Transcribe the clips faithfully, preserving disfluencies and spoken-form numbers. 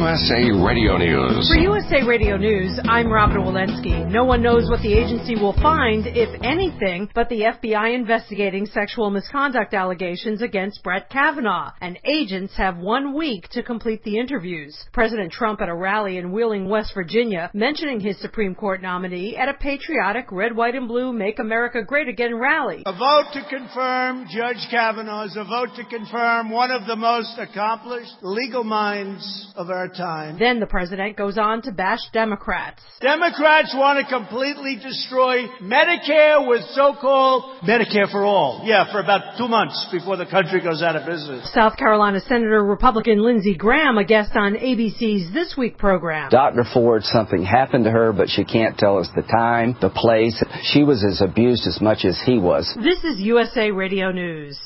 S A Radio News. For U S A Radio News, I'm Robin Walensky. No one knows what the agency will find, if anything, but the F B I investigating sexual misconduct allegations against Brett Kavanaugh, and agents have one week to complete the interviews. President Trump at a rally in Wheeling, West Virginia, mentioning his Supreme Court nominee at a patriotic red, white, and blue Make America Great Again rally. A vote to confirm Judge Kavanaugh is a vote to confirm one of the most accomplished legal minds of our time. Then the president goes on to bash Democrats. Democrats want to completely destroy Medicare with so-called Medicare for all. Yeah, for about two months before the country goes out of business. South Carolina Senator Republican Lindsey Graham, a guest on A B C's This Week program. Doctor Ford, something happened to her, but she can't tell us the time, the place. She was as abused as much as he was. This is U S A Radio News.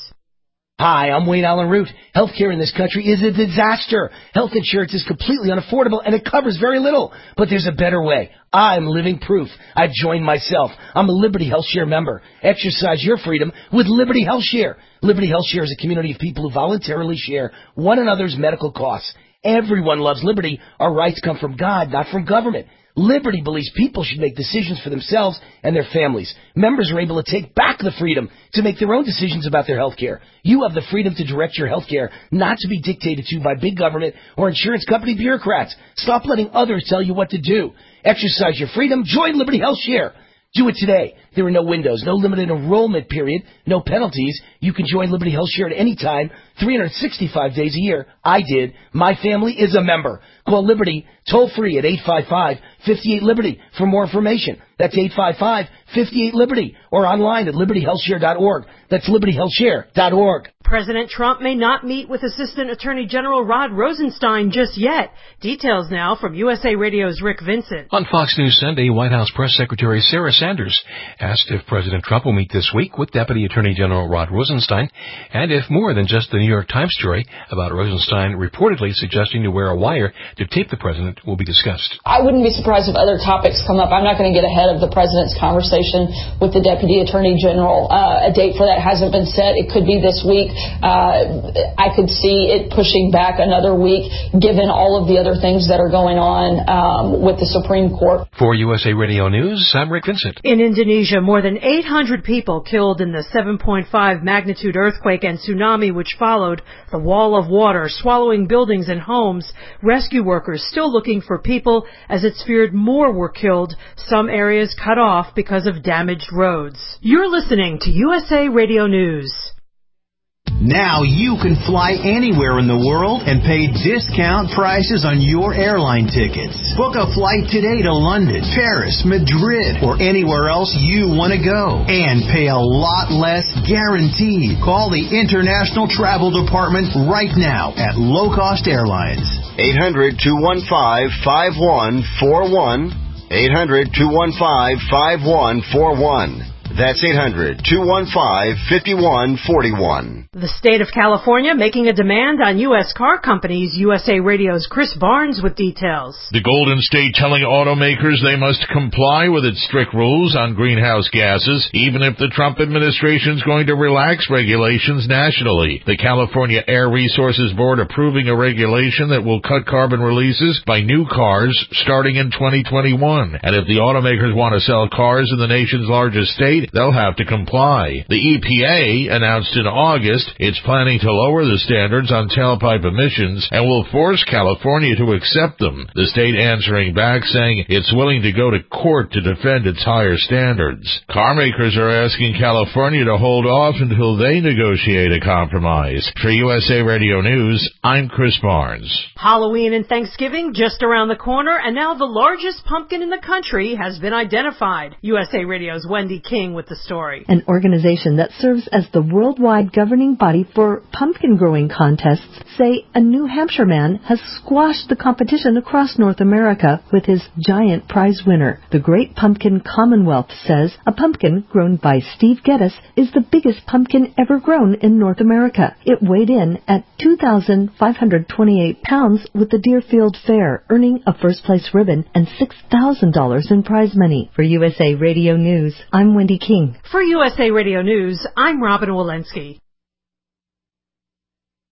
Hi, I'm Wayne Allen Root. Healthcare in this country is a disaster. Health insurance is completely unaffordable, and it covers very little. But there's a better way. I'm living proof. I joined myself. I'm a Liberty HealthShare member. Exercise your freedom with Liberty HealthShare. Liberty HealthShare is a community of people who voluntarily share one another's medical costs. Everyone loves liberty. Our rights come from God, not from government. Liberty believes people should make decisions for themselves and their families. Members are able to take back the freedom to make their own decisions about their health care. You have the freedom to direct your health care, not to be dictated to by big government or insurance company bureaucrats. Stop letting others tell you what to do. Exercise your freedom. Join Liberty HealthShare. Do it today. There are no windows, no limited enrollment period, no penalties. You can join Liberty HealthShare at any time, three hundred sixty-five days a year. I did. My family is a member. Call Liberty toll free at eight five five, five eight, Liberty for more information. That's eight five five, five eight, Liberty or online at liberty health share dot org. That's liberty health share dot org. President Trump may not meet with Assistant Attorney General Rod Rosenstein just yet. Details now from U S A Radio's Rick Vincent. On Fox News Sunday, White House Press Secretary Sarah Sanders asked if President Trump will meet this week with Deputy Attorney General Rod Rosenstein, and if more than just the New York Times story about Rosenstein reportedly suggesting to wear a wire to tape the president will be discussed. I wouldn't be surprised if other topics come up. I'm not going to get ahead of the president's conversation with the Deputy Attorney General. Uh, a date for that hasn't been set. It could be this week. Uh, I could see it pushing back another week, given all of the other things that are going on um, with the Supreme Court. For U S A Radio News, I'm Rick Vincent. In Indonesia, more than eight hundred people killed in the seven point five magnitude earthquake and tsunami which followed, the wall of water swallowing buildings and homes. Rescue workers still looking for people as it's feared more were killed, some areas cut off because of damaged roads. You're listening to U S A Radio News. Now you can fly anywhere in the world and pay discount prices on your airline tickets. Book a flight today to London, Paris, Madrid, or anywhere else you want to go. And pay a lot less guaranteed. Call the International Travel Department right now at Low Cost Airlines. eight hundred, two one five, five one four one. eight hundred, two one five, five one four one. That's eight hundred, two one five, five one four one. The state of California making a demand on U S car companies. U S A Radio's Chris Barnes with details. The Golden State telling automakers they must comply with its strict rules on greenhouse gases, even if the Trump administration is going to relax regulations nationally. The California Air Resources Board approving a regulation that will cut carbon releases by new cars starting in twenty twenty-one. And if the automakers want to sell cars in the nation's largest state, they'll have to comply. The E P A announced in August it's planning to lower the standards on tailpipe emissions and will force California to accept them. The state answering back saying it's willing to go to court to defend its higher standards. Car makers are asking California to hold off until they negotiate a compromise. For U S A Radio News, I'm Chris Barnes. Halloween and Thanksgiving just around the corner, and now the largest pumpkin in the country has been identified. U S A Radio's Wendy King with the story. An organization that serves as the worldwide governing body for pumpkin growing contests say a New Hampshire man has squashed the competition across North America with his giant prize winner. The Great Pumpkin Commonwealth says a pumpkin grown by Steve Geddes is the biggest pumpkin ever grown in North America. It weighed in at two thousand five hundred twenty-eight pounds with the Deerfield Fair, earning a first place ribbon and six thousand dollars in prize money. For U S A Radio News, I'm Wendy King. For U S A Radio News, I'm Robin Walensky.